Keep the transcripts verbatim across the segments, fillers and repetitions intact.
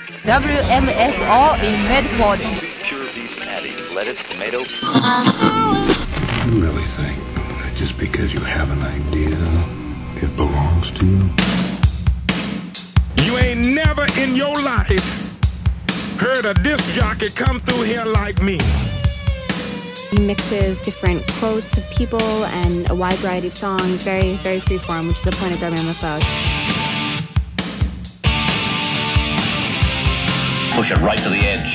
W M F O in Medford. Pure beef patties, lettuce, tomato. You really think that just because you have an idea, it belongs to you? You ain't never in your life heard a disc jockey come through here like me. He mixes different quotes of people and a wide variety of songs, very, very freeform, which is the point of W M F O. Push it right to the edge.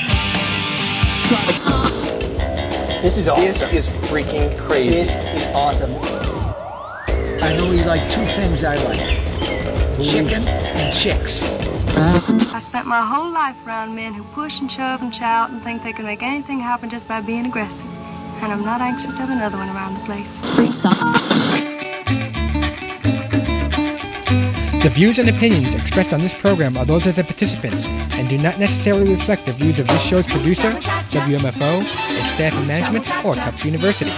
This is awesome. This is freaking crazy. This is awesome. I know you like two things I like. Chicken and chicks. I spent my whole life around men who push and shove and shout and think they can make anything happen just by being aggressive. And I'm not anxious to have another one around the place. Free socks. The views and opinions expressed on this program are those of the participants and do not necessarily reflect the views of this show's producer, W M F O, its staff and management, or Tufts University.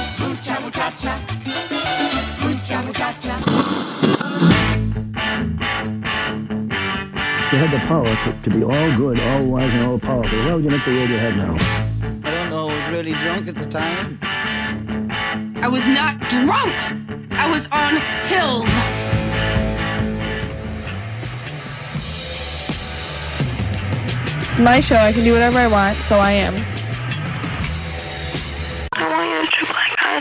You had the power to, to be all good, all wise, and all powerful. Why would you make the world you have now? I don't know. I was really drunk at the time. I was not drunk. I was on pills. My show, I can do whatever I want, so I am. I want you to trip like I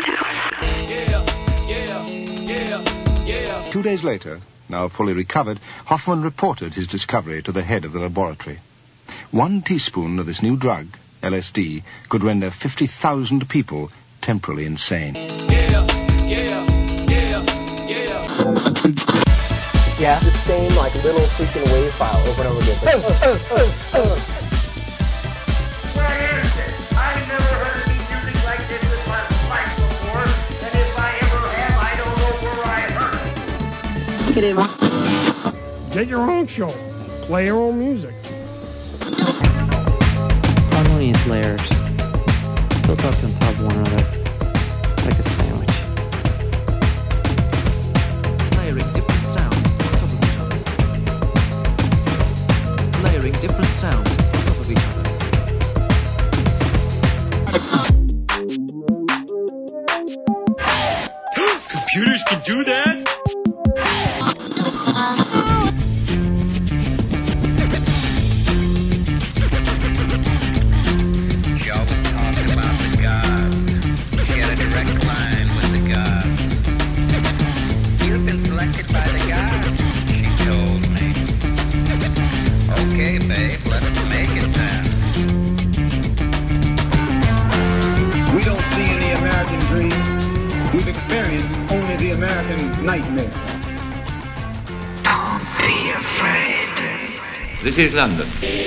do. Two days later, now fully recovered, Hoffman reported his discovery to the head of the laboratory. One teaspoon of this new drug, L S D, could render fifty thousand people temporarily insane. Yeah, yeah, yeah, yeah. Yeah, the same, like, little freaking wave file over and over again. Like, oh, oh, oh, oh. Where is it? I've never heard any music like this in my life before, and if I ever have, I don't know where I heard it. Get your own show. Play your own music. Harmonious layers. Built up on top of one another. Like a sandwich. Layering different sounds on top of each other. Layering different sounds on top of each other. Computers can do that? Nightmare. Don't be afraid. This is London.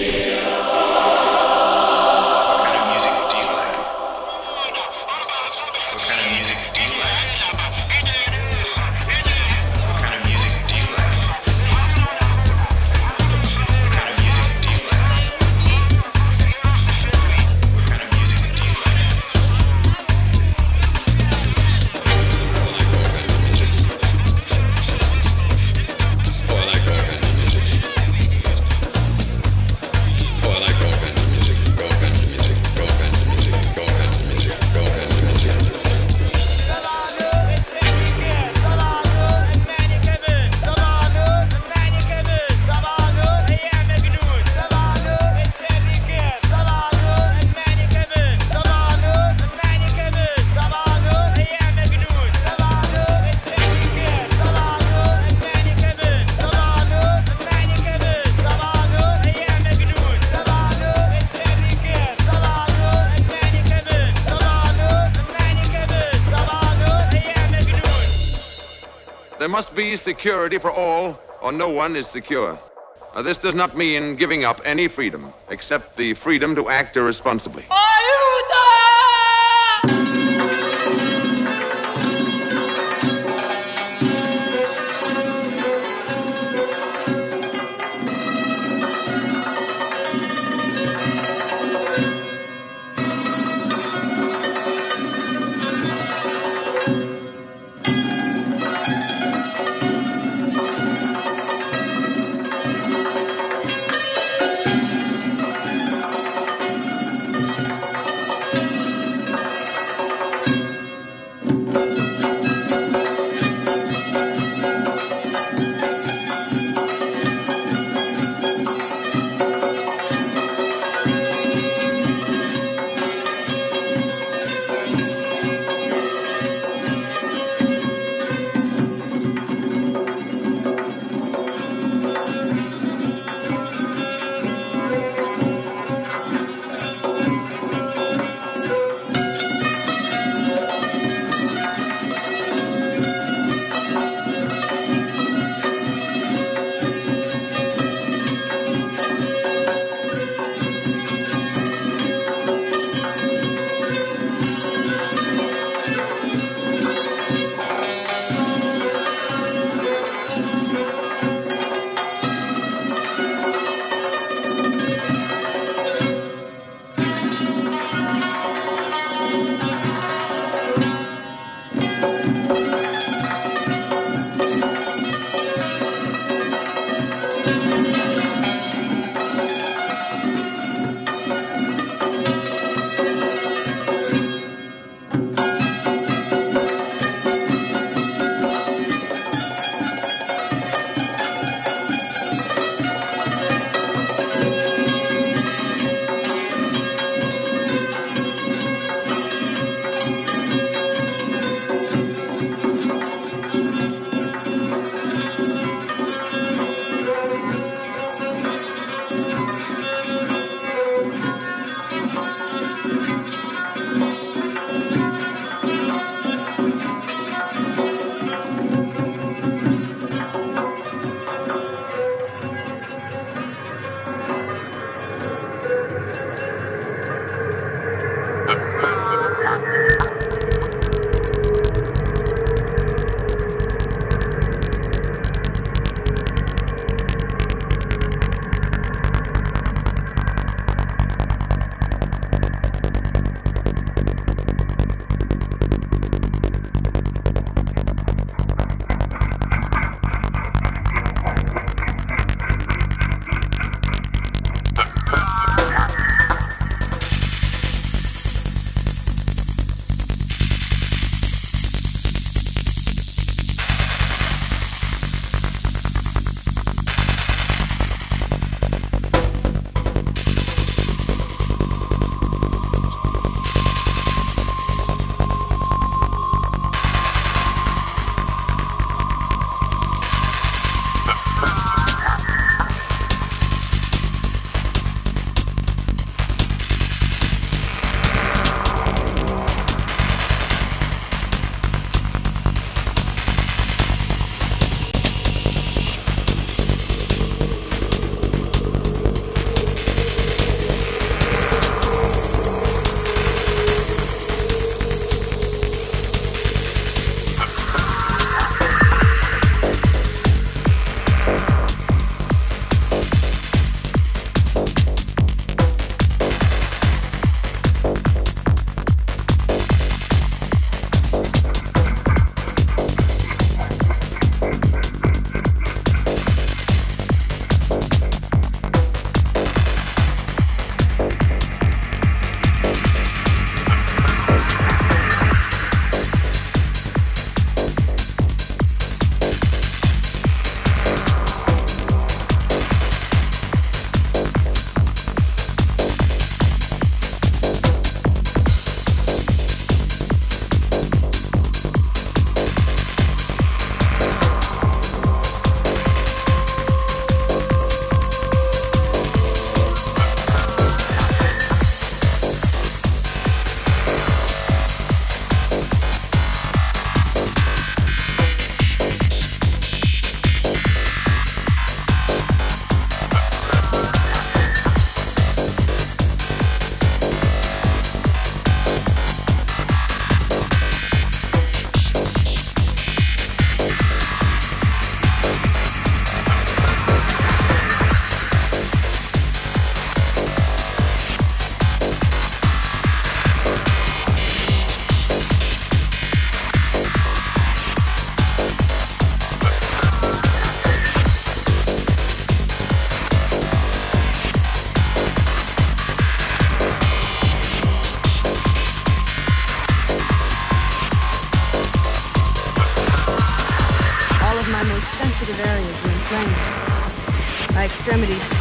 There must be security for all, or no one is secure. Uh, this does not mean giving up any freedom, except the freedom to act irresponsibly.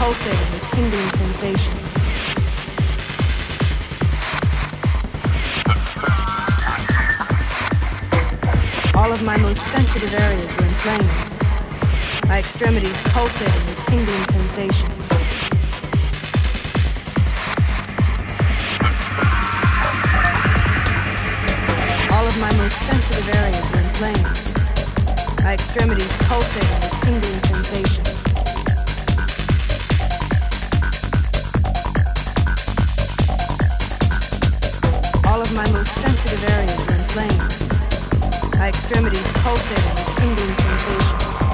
pulsating with tingling sensation. All of my most sensitive areas were inflamed. My extremities pulsating with tingling sensation. All of my most sensitive areas were inflamed. My extremities pulsating with tingling sensation. All of my most sensitive areas were inflamed. My extremities pulsating with tingling sensation.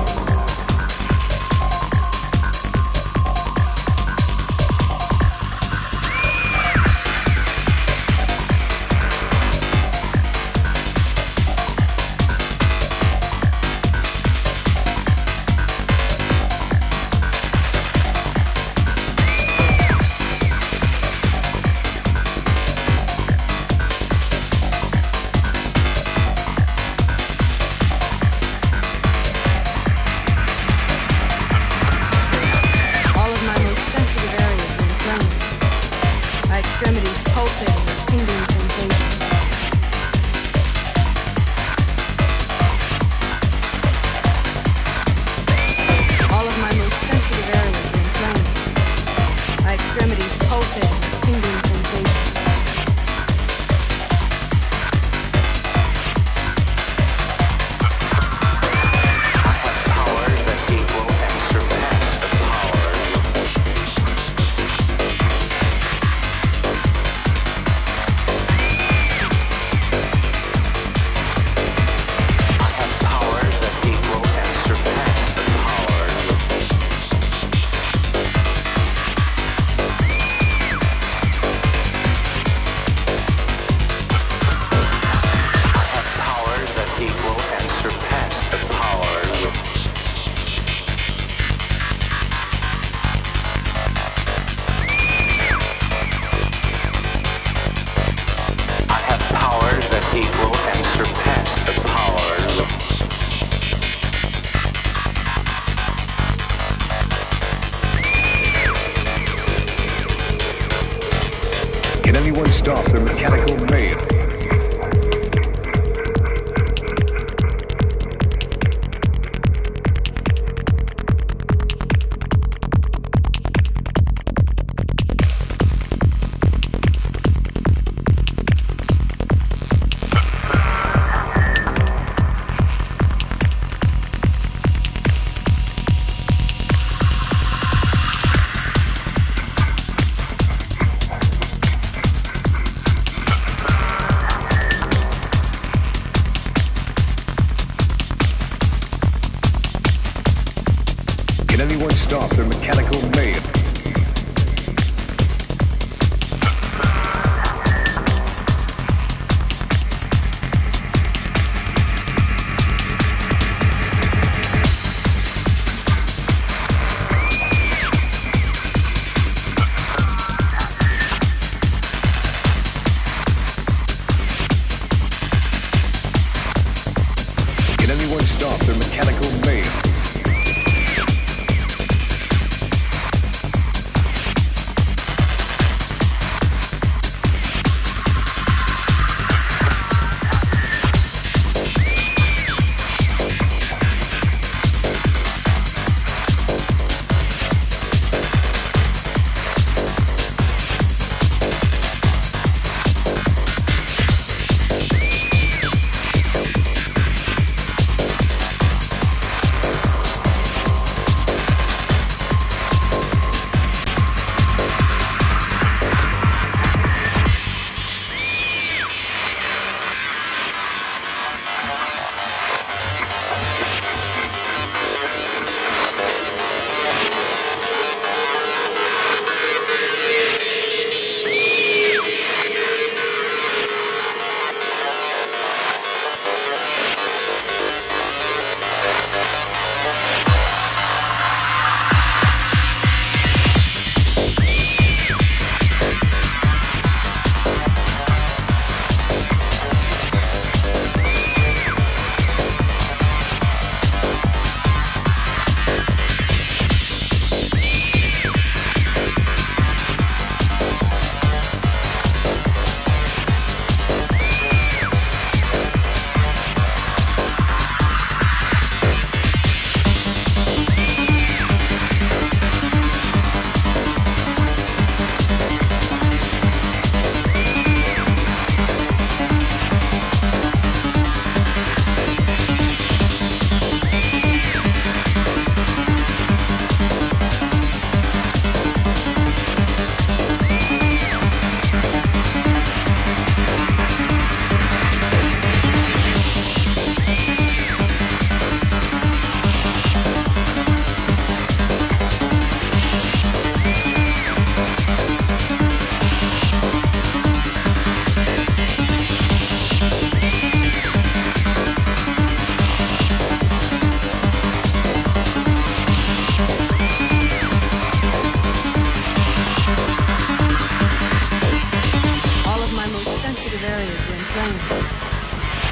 Can anyone stop the mechanical mayhem?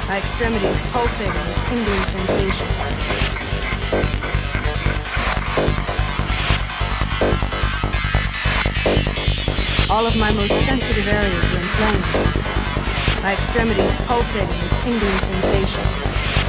My extremities pulsating with tingling sensation. All of my most sensitive areas were inflamed. My extremities pulsating with tingling sensation.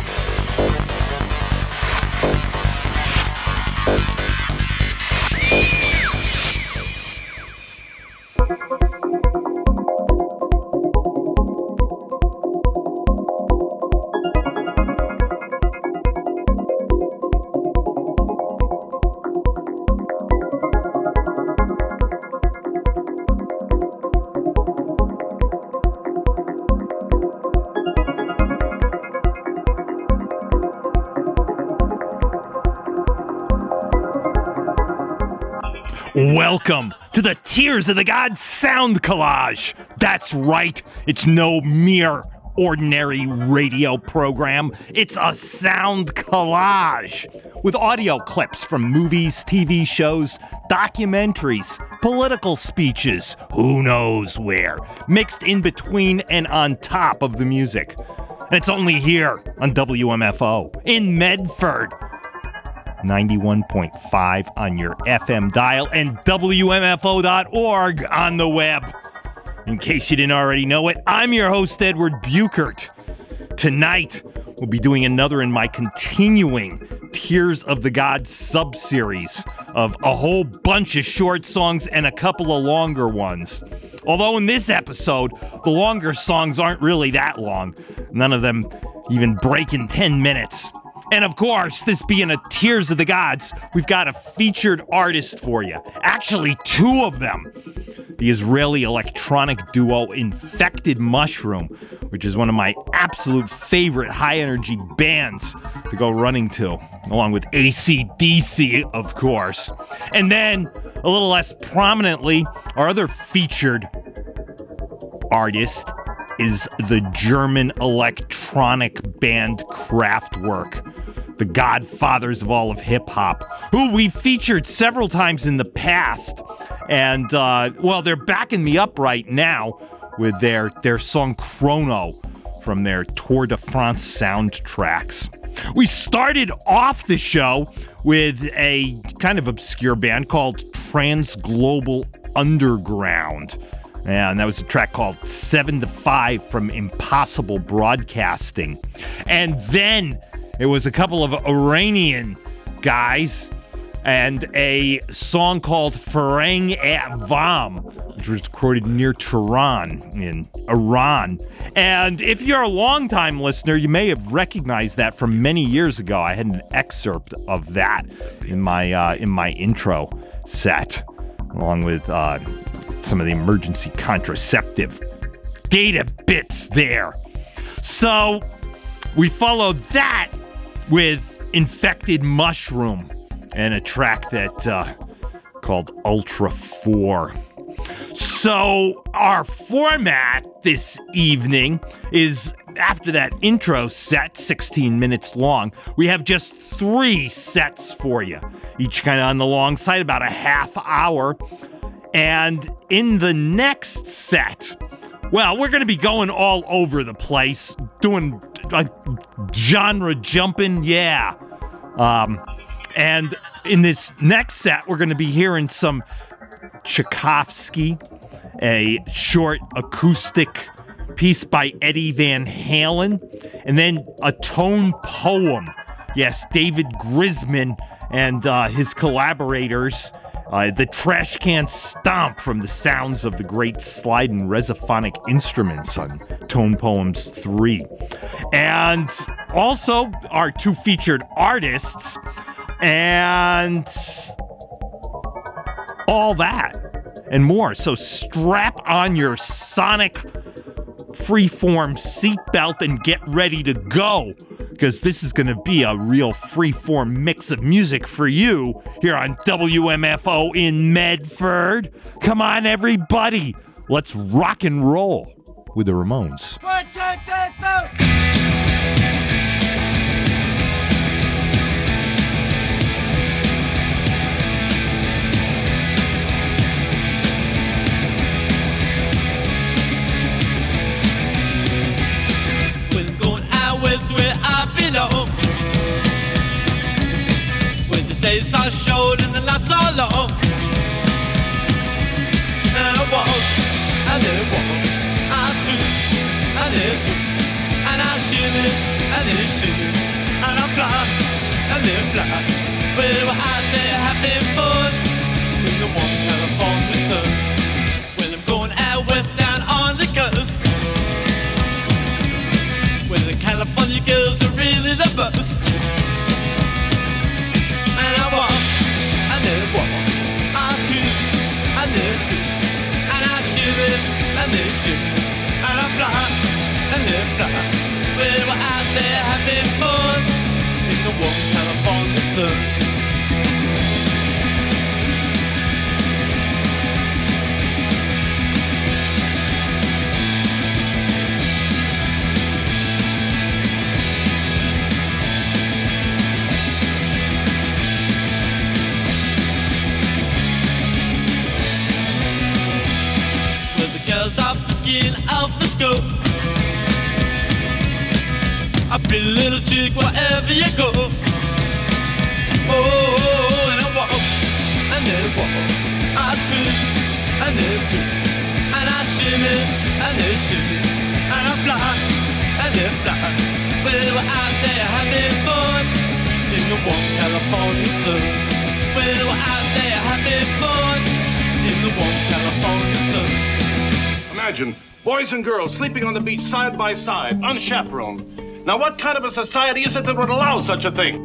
Welcome to the Tears of the Gods Sound Collage. That's right, it's no mere ordinary radio program. It's a sound collage with audio clips from movies, T V shows, documentaries, political speeches, who knows where, mixed in between and on top of the music. And it's only here on W M F O in Medford. ninety-one point five on your F M dial and W M F O dot org on the web. In case you didn't already know it, I'm your host, Edward Buchert. Tonight, we'll be doing another in my continuing Tears of the Gods sub-series of a whole bunch of short songs and a couple of longer ones. Although in this episode, the longer songs aren't really that long. None of them even breaking ten minutes. And of course, this being a Tears of the Gods, we've got a featured artist for you. Actually, two of them. The Israeli electronic duo Infected Mushroom, which is one of my absolute favorite high-energy bands to go running to, along with A C D C, of course. And then, a little less prominently, our other featured artist is the German electronic band Kraftwerk, the godfathers of all of hip-hop, who we've featured several times in the past. And, uh, well, they're backing me up right now with their, their song Chrono from their Tour de France soundtracks. We started off the show with a kind of obscure band called Transglobal Underground. And that was a track called seven to five from Impossible Broadcasting. And then it was a couple of Iranian guys and a song called Farang at Vam, which was recorded near Tehran in Iran. And if you're a longtime listener, you may have recognized that from many years ago. I had an excerpt of that in my uh, in my intro set, along with uh, some of the emergency contraceptive data bits there. So we followed that with Infected Mushroom and a track that uh, called Ultra four. So our format this evening is, after that intro set, sixteen minutes long, we have just three sets for you, each kind of on the long side, about a half hour. And in the next set, well, we're going to be going all over the place, doing uh, genre jumping, yeah. Um, and in this next set, we're going to be hearing some Tchaikovsky, a short acoustic piece by Eddie Van Halen, and then a tone poem. Yes, David Grisman and uh, his collaborators, uh, the Trash Can Stomp from the sounds of the great Slide and Resophonic Instruments on Tone Poems three. And also our two featured artists, and all that and more. So strap on your sonic freeform seatbelt and get ready to go, because this is going to be a real freeform mix of music for you here on W M F O in Medford. Come on, everybody. Let's rock and roll with the Ramones. One, two, three, four. Going twist, and I shimmy, and then shimmy, and I fly, and then fly. Well, I say having fun in the warm California sun. Well, I'm going out west down on the coast. Well, the California girls are really the best. And I walk, I never walk, I twist, I never twist, and I shimmy, and then shimmy, and I fly, and then fly. Well, I say having fun in the warm California sun. Girls off the skin, off the scope. A pretty little chick wherever you go. Oh, and I walk, and then I walk. I twist, and then I twist, and I shimmy, and then shimmy, and I fly, and then fly. Well, I say having fun in the warm California sun. Well, I say having fun in the warm California sun. Imagine boys and girls sleeping on the beach side by side, unchaperoned. Now, what kind of a society is it that would allow such a thing?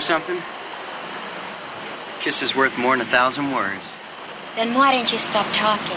something? A kiss is worth more than a thousand words. Then why didn't you stop talking?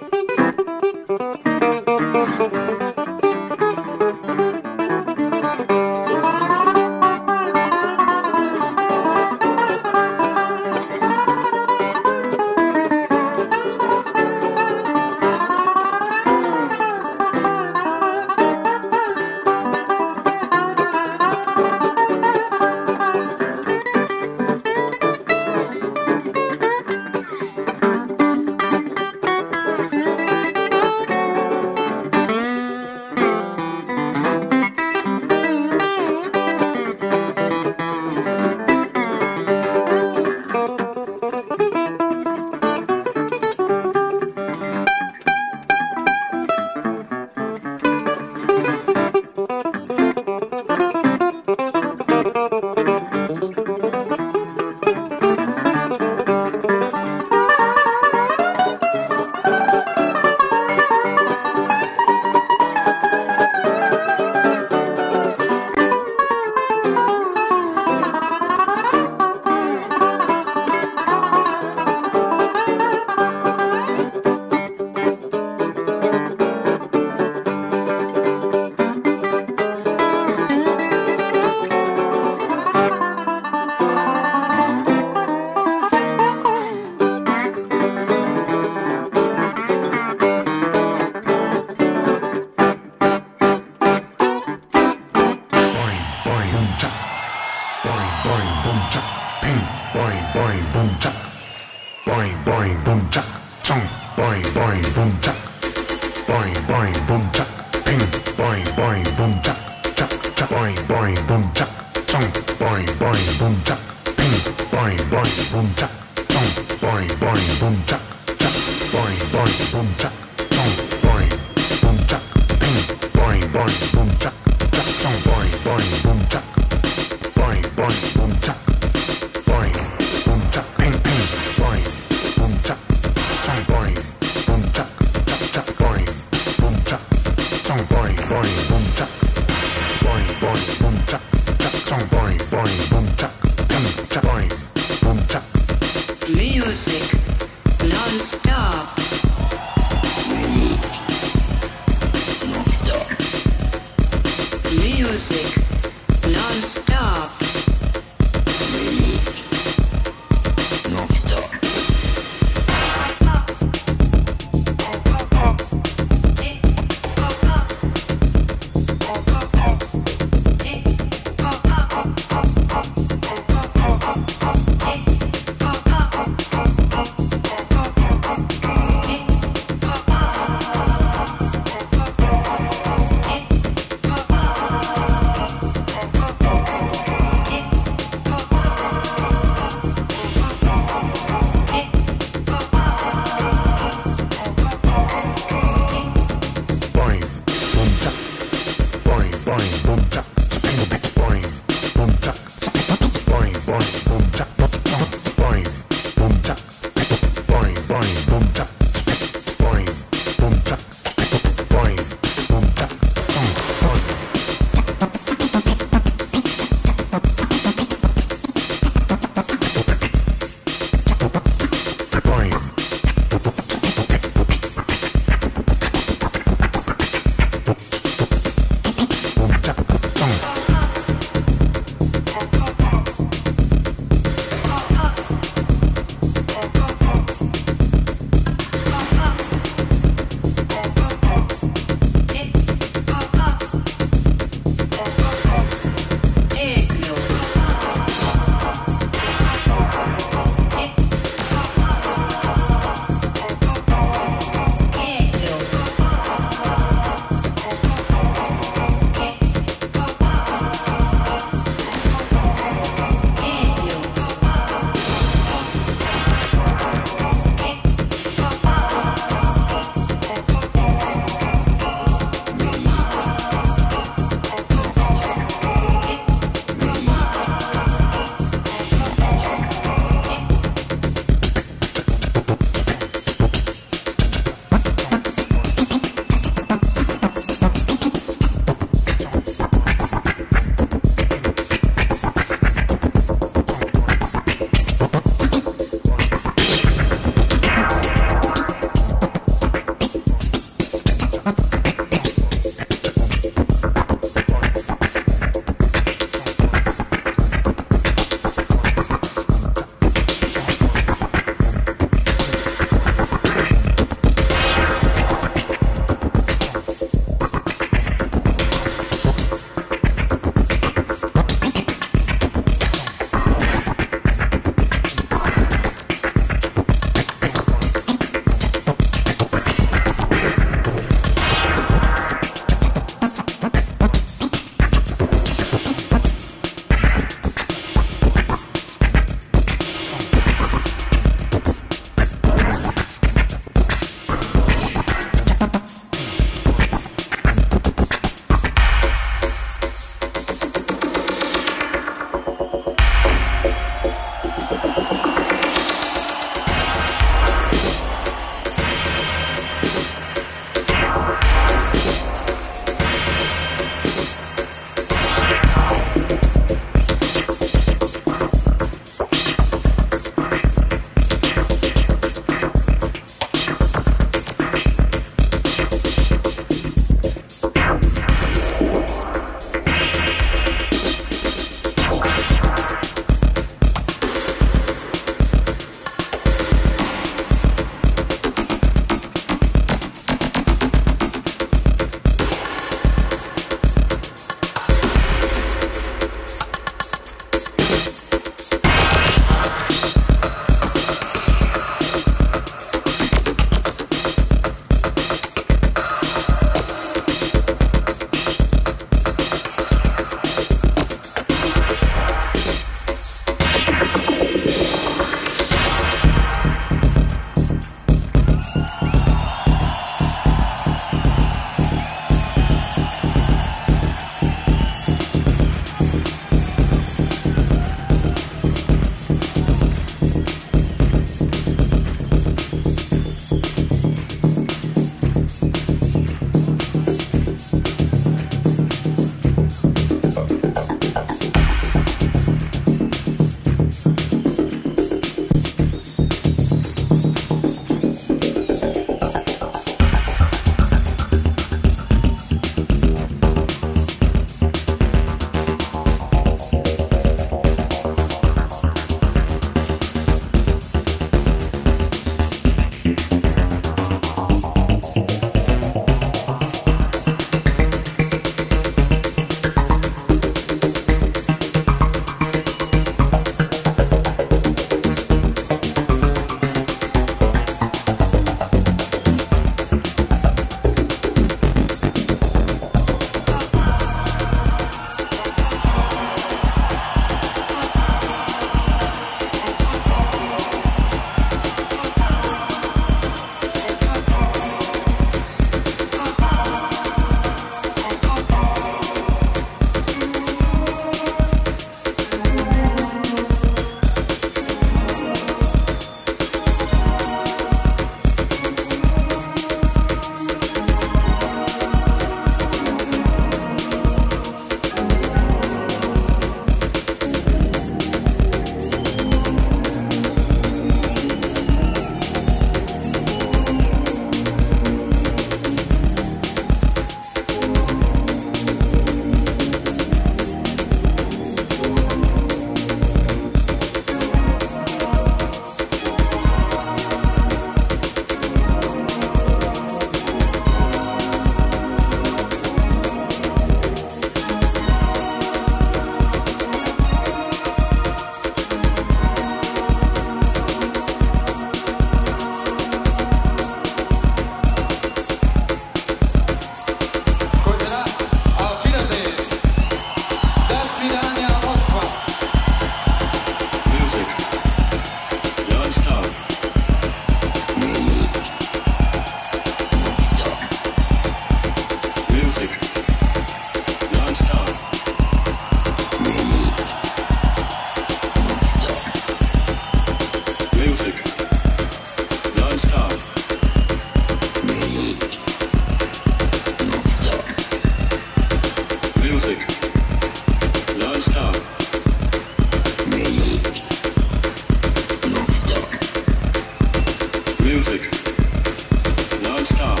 Music. Non-stop.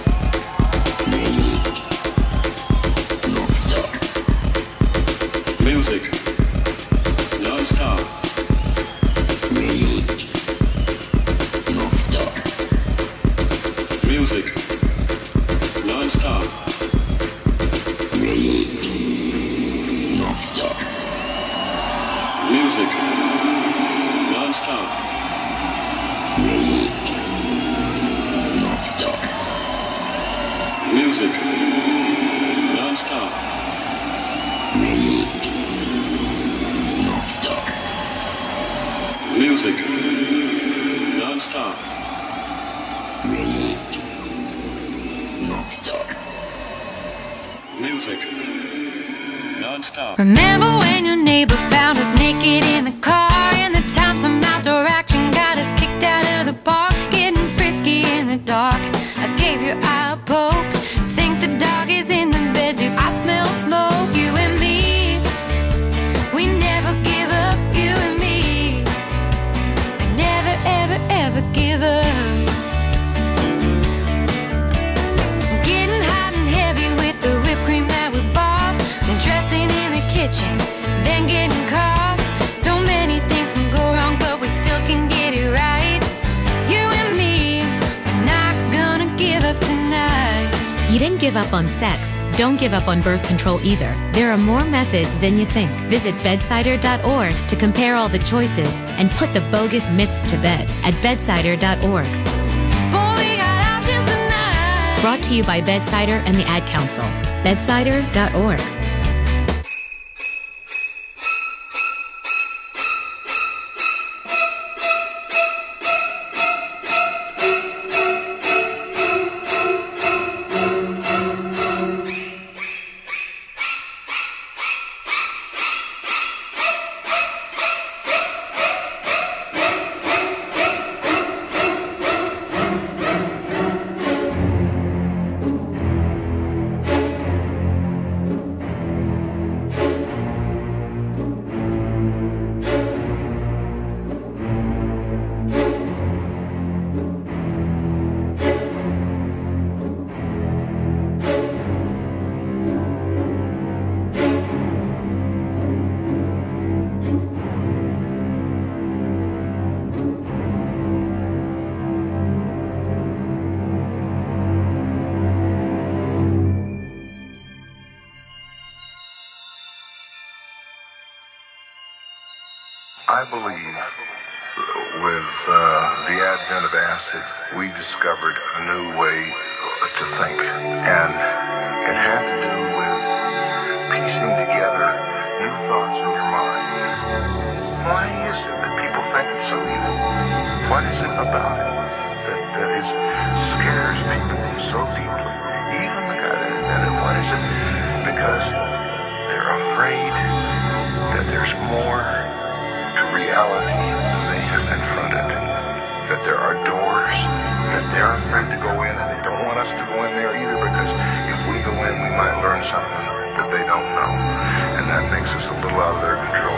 Music. Non-stop. Music. Non-stop. Music. Non-stop. Music. Non-stop. Music. Non-stop. Music. Non-stop. Remember when your neighbor found us naked in the car? And the time some outdoor action got us kicked out of the park, getting frisky in the dark. I gave your eye a poke. Think the dog is in the bed, do I smell smoke? You and me, we never give up. You and me, we never ever ever give up. Getting hot and heavy with the whipped cream that we bought, and dressing in the kitchen, then getting caught. So many things can go wrong, but we still can get it right. You and me, we're not gonna give up tonight. You didn't give up on sex. Don't give up on birth control either. There are more methods than you think. Visit bedsider dot org to compare all the choices and put the bogus myths to bed at bedsider dot org. Boy, we got options tonight. Brought to you by Bedsider and the Ad Council. bedsider dot org. I believe with uh, the advent of acid, we discovered a new way to think. And it had to do with piecing together new thoughts in your mind. Why is it that people think it's so evil? What is it about it that, that is, scares people so deeply? Even the God, and what is it? Because they're afraid that there's more to reality than they have confronted. That there are doors that they're afraid to go in, and they don't want us to go in there either, because if we go in, we might learn something that they don't know, and that makes us a little out of their control.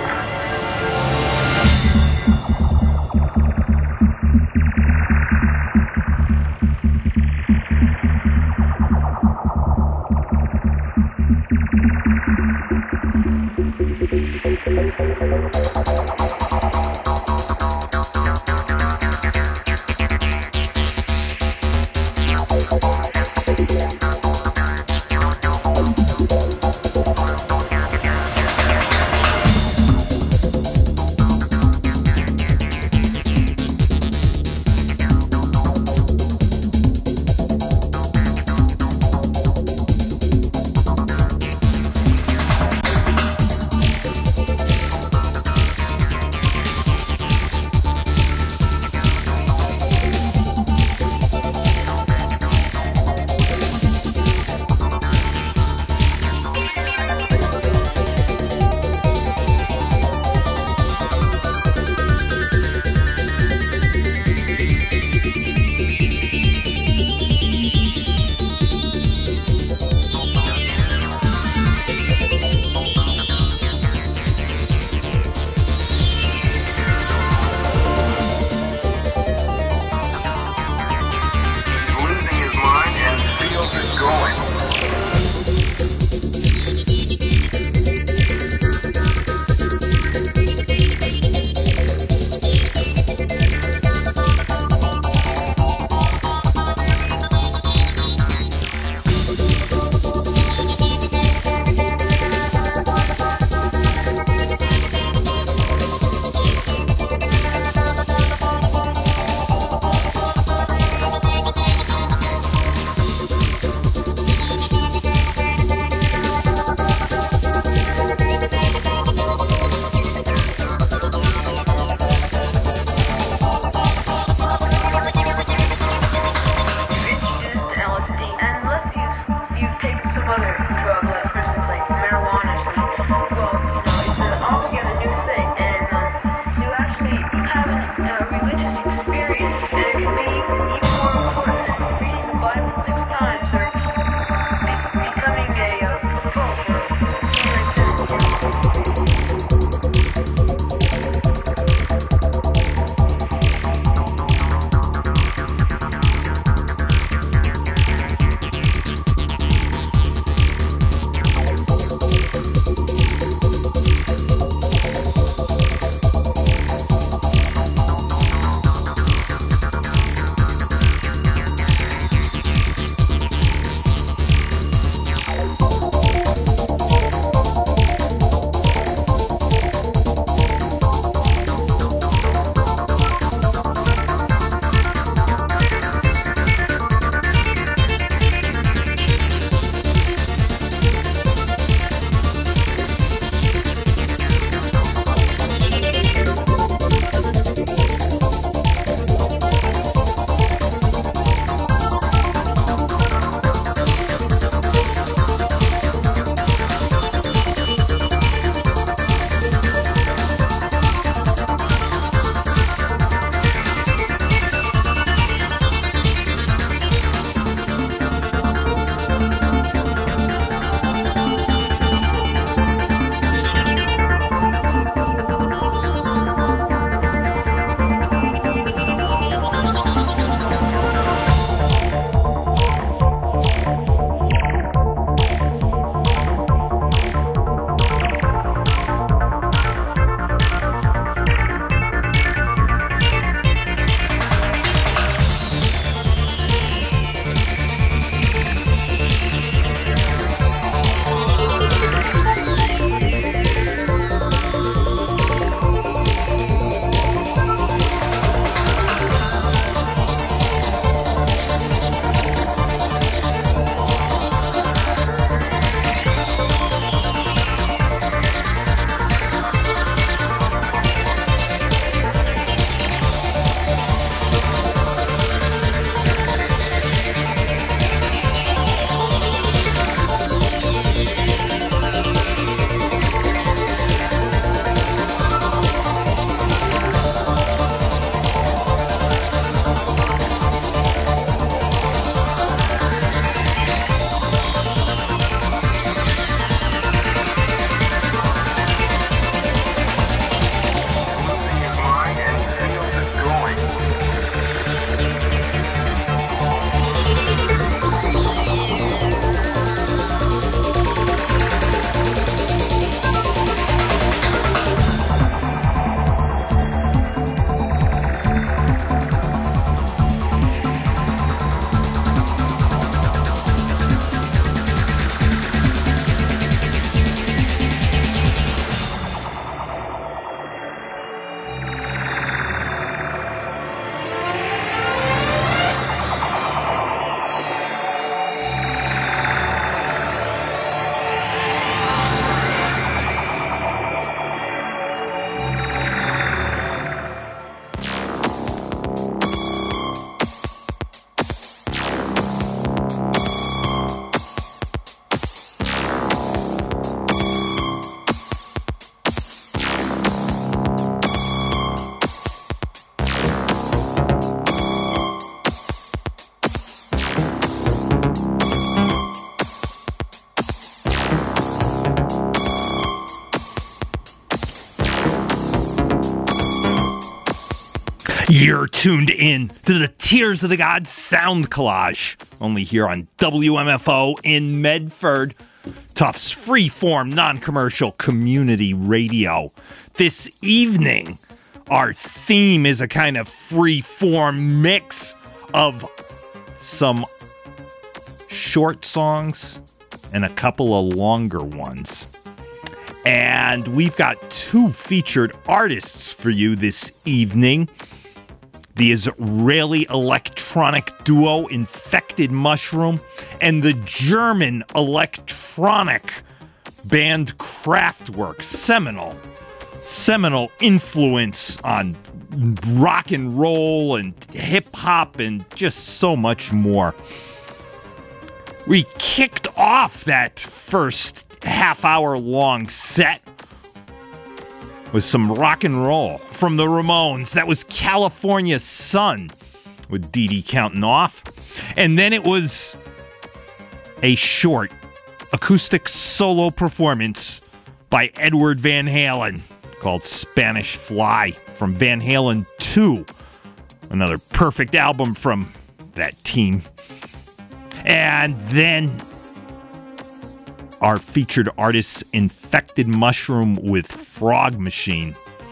You're tuned in to the Tears of the Gods sound collage, only here on W M F O in Medford, Tufts freeform, non-commercial community radio. This evening, our theme is a kind of freeform mix of some short songs and a couple of longer ones. And we've got two featured artists for you this evening. The Israeli electronic duo Infected Mushroom and the German electronic band Kraftwerk. Seminal, seminal influence on rock and roll and hip hop and just so much more. We kicked off that first half hour long set with some rock and roll from the Ramones. That was California Sun with Dee Dee counting off. And then it was a short acoustic solo performance by Edward Van Halen called Spanish Fly from Van Halen two. Another perfect album from that team. And then our featured artists, Infected Mushroom with Frog Machine.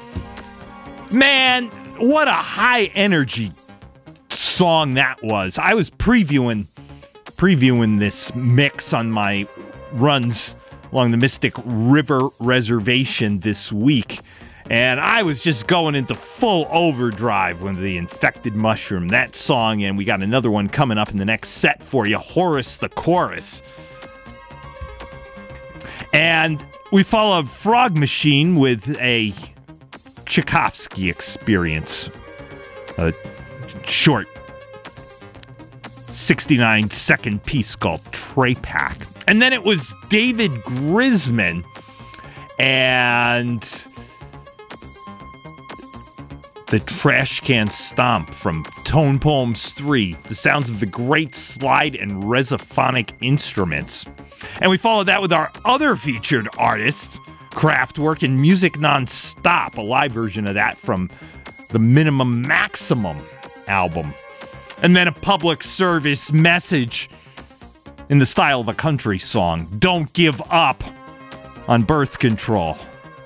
Man, what a high energy song that was. I was previewing previewing this mix on my runs along the Mystic River Reservation this week, and I was just going into full overdrive with the Infected Mushroom, that song, and we got another one coming up in the next set for you, Horace the Chorus. And we followed Frog Machine with a Tchaikovsky Experience, a short sixty-nine second piece called Trepak. And then it was David Grisman and the Trash Can Stomp from Tone Poems three, the sounds of the great slide and resophonic instruments. And we followed that with our other featured artist, Kraftwerk, and Music Non-Stop, a live version of that from the Minimum Maximum album. And then a public service message in the style of a country song, Don't Give Up on Birth Control.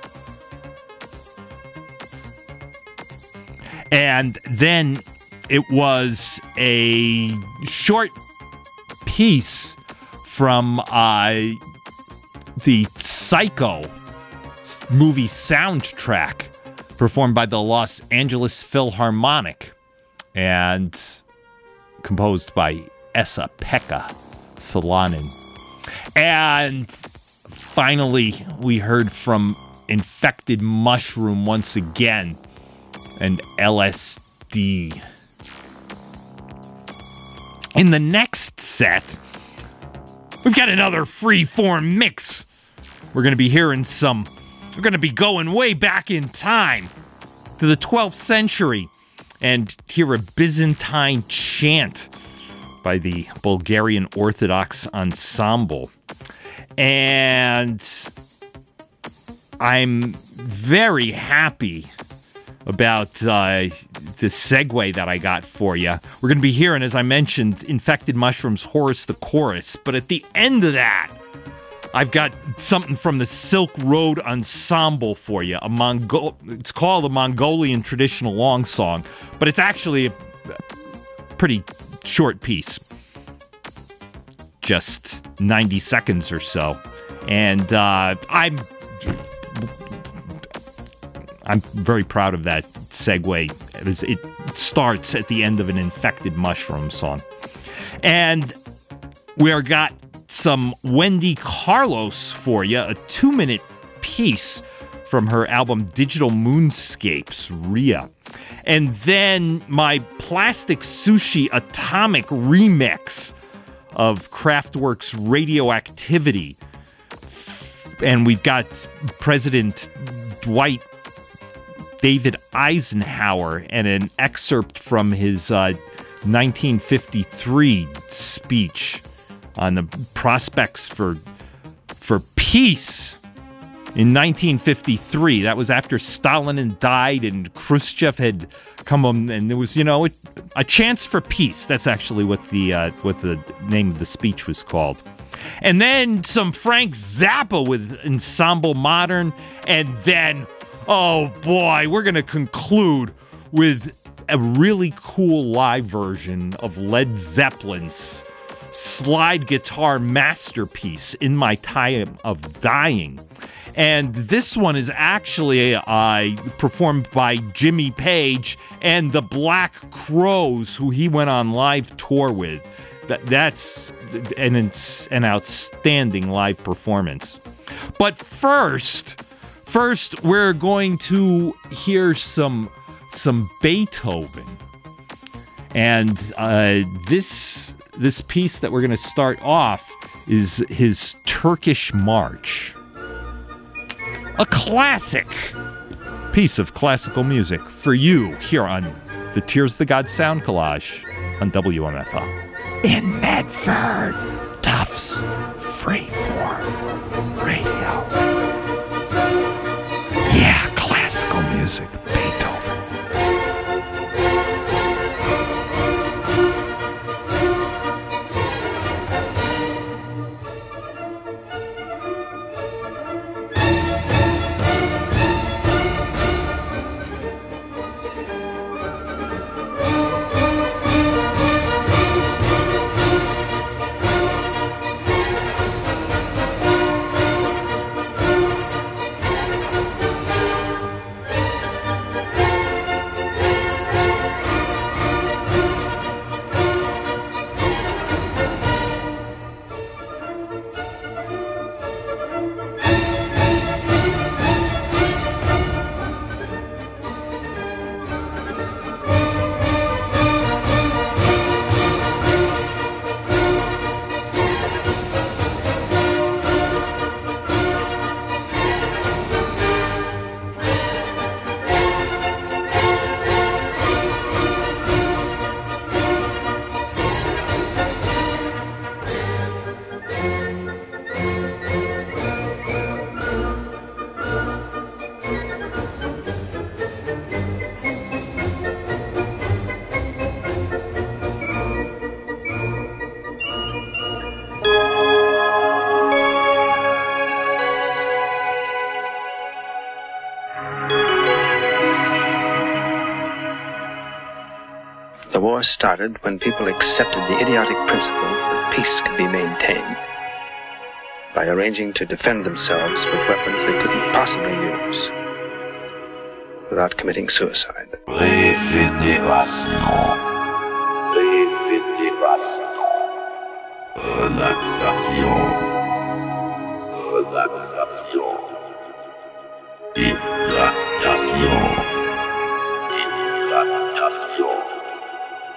And then it was a short piece from uh, the Psycho movie soundtrack performed by the Los Angeles Philharmonic and composed by Esa-Pekka Salonen. And finally, we heard from Infected Mushroom once again and L S D. In the next set, we've got another free-form mix. We're going to be hearing some... We're going to be going way back in time to the twelfth century and hear a Byzantine chant by the Bulgarian Orthodox Ensemble. And I'm very happy about uh, the segue that I got for you. We're going to be hearing, as I mentioned, Infected Mushroom's Horace the Chorus. But at the end of that, I've got something from the Silk Road Ensemble for you. A Mongo- it's called a Mongolian traditional long song, but it's actually a pretty short piece. Just ninety seconds or so. And uh, I'm... I'm very proud of that segue. It, is, it starts at the end of an Infected Mushroom song. And we've got some Wendy Carlos for you, a two-minute piece from her album Digital Moonscapes, Ria. And then my Plastic Sushi Atomic remix of Kraftwerk's Radioactivity. And we've got President Dwight David Eisenhower and an excerpt from his uh, nineteen fifty-three speech on the prospects for for peace in nineteen fifty-three. That was after Stalin had died and Khrushchev had come on, and there was, you know, a chance for peace. That's actually what the uh, what the name of the speech was called. And then some Frank Zappa with Ensemble Modern, and then, oh boy, we're going to conclude with a really cool live version of Led Zeppelin's slide guitar masterpiece, In My Time of Dying. And this one is actually uh, performed by Jimmy Page and the Black Crowes, who he went on live tour with. That, that's an, an outstanding live performance. But first, first we're going to hear some some Beethoven. And uh, this this piece that we're going to start off is his Turkish March. A classic piece of classical music for you here on the Tears of the Gods Sound Collage on W M F O. In Medford, Tufts Freeform Radio. Yeah, classical music, Beethoven. The war started when people accepted the idiotic principle that peace could be maintained by arranging to defend themselves with weapons they couldn't possibly use without committing suicide. Relaxation. Relaxation. Hydratation. Hydratation.